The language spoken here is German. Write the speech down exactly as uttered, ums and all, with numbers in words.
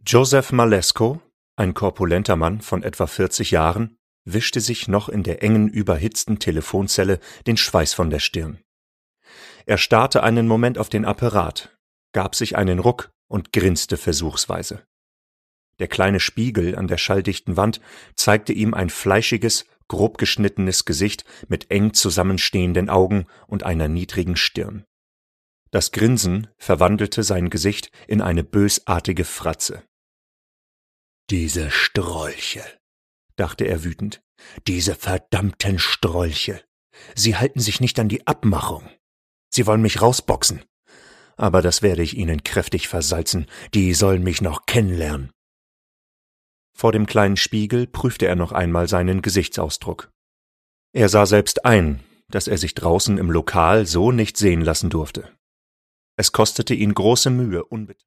Joseph Malesko, ein korpulenter Mann von etwa vierzig Jahren, wischte sich noch in der engen, überhitzten Telefonzelle den Schweiß von der Stirn. Er starrte einen Moment auf den Apparat, gab sich einen Ruck und grinste versuchsweise. Der kleine Spiegel an der schalldichten Wand zeigte ihm ein fleischiges, grob geschnittenes Gesicht mit eng zusammenstehenden Augen und einer niedrigen Stirn. Das Grinsen verwandelte sein Gesicht in eine bösartige Fratze. »Diese Strolche«, dachte er wütend, »diese verdammten Strolche. Sie halten sich nicht an die Abmachung. Sie wollen mich rausboxen. Aber das werde ich ihnen kräftig versalzen. Die sollen mich noch kennenlernen.« Vor dem kleinen Spiegel prüfte er noch einmal seinen Gesichtsausdruck. Er sah selbst ein, dass er sich draußen im Lokal so nicht sehen lassen durfte. Es kostete ihn große Mühe, unbet